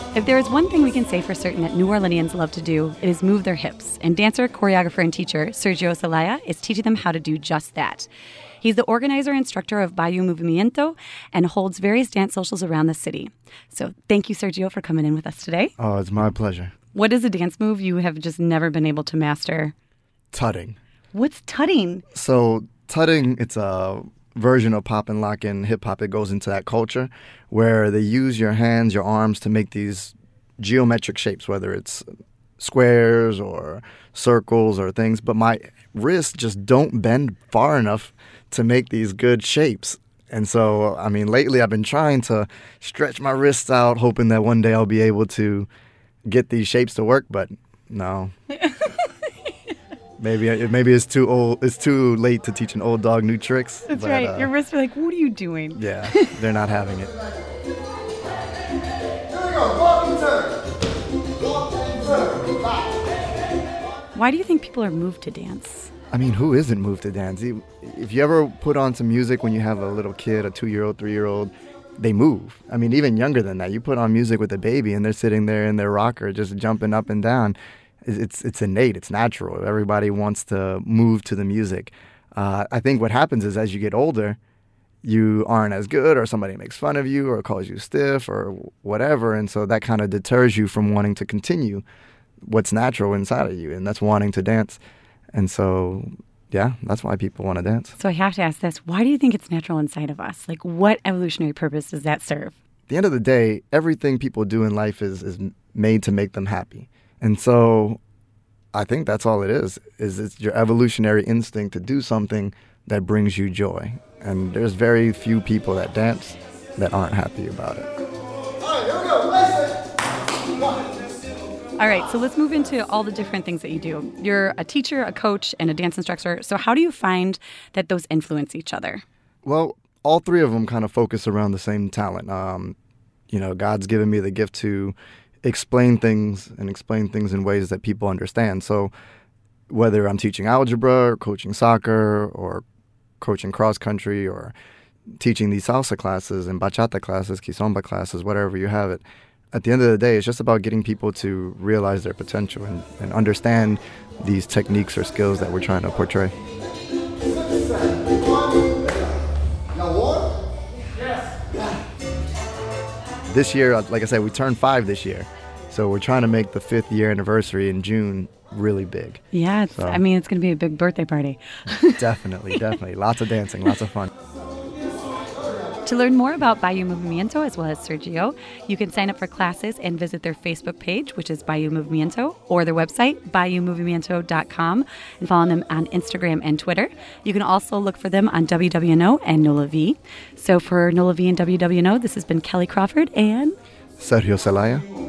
If there is one thing we can say for certain that New Orleanians love to do, it is move their hips. And dancer, choreographer, and teacher Sergio Celaya is teaching them how to do just that. He's the organizer and instructor of Bayou Movimiento and holds various dance socials around the city. So thank you, Sergio, for coming in with us today. Oh, it's my pleasure. What is a dance move you have just never been able to master? Tutting. What's tutting? So tutting, it's a version of pop and lock and hip hop. It goes into that culture where they use your hands, your arms to make these geometric shapes, whether it's squares or circles or things. But my wrists just don't bend far enough to make these good shapes. And so, I mean, lately I've been trying to stretch my wrists out, hoping that one day I'll be able to get these shapes to work, but no. Maybe it's too old. It's too late to teach an old dog new tricks. That's right. Your wrists are like, what are you doing? Yeah, they're not having it. Here we go. Walk and turn. Walk and turn. Back. Why do you think people are moved to dance? I mean, who isn't moved to dance? If you ever put on some music when you have a little kid, a 2-year-old, 3-year-old, they move. I mean, even younger than that. You put on music with a baby and they're sitting there in their rocker just jumping up and down. It's innate. It's natural. Everybody wants to move to the music. I think what happens is as you get older, you aren't as good or somebody makes fun of you or calls you stiff or whatever. And so that kind of deters you from wanting to continue what's natural inside of you, and that's wanting to dance. And so, yeah, that's why people want to dance. So I have to ask this. Why do you think it's natural inside of us? Like, what evolutionary purpose does that serve? At the end of the day, everything people do in life is made to make them happy. And so I think that's all it is it's your evolutionary instinct to do something that brings you joy. And there's very few people that dance that aren't happy about it. All right, here we go. Listen. One. All right, so let's move into all the different things that you do. You're a teacher, a coach, and a dance instructor. So how do you find that those influence each other? Well, all three of them kind of focus around the same talent. God's given me the gift to explain things in ways that people understand. So whether I'm teaching algebra or coaching soccer or coaching cross country or teaching these salsa classes and bachata classes, kizomba classes, whatever you have it, at the end of the day, it's just about getting people to realize their potential and understand these techniques or skills that we're trying to portray. This year, like I said, we turned 5 this year. So we're trying to make the 5th year anniversary in June really big. Yeah, it's going to be a big birthday party. Definitely. Lots of dancing, lots of fun. To learn more about Bayou Movimiento as well as Sergio, you can sign up for classes and visit their Facebook page, which is Bayou Movimiento, or their website, bayoumovimiento.com, and follow them on Instagram and Twitter. You can also look for them on WWNO and NOLA V. So for NOLA V and WWNO, this has been Kelly Crawford and Sergio Celaya.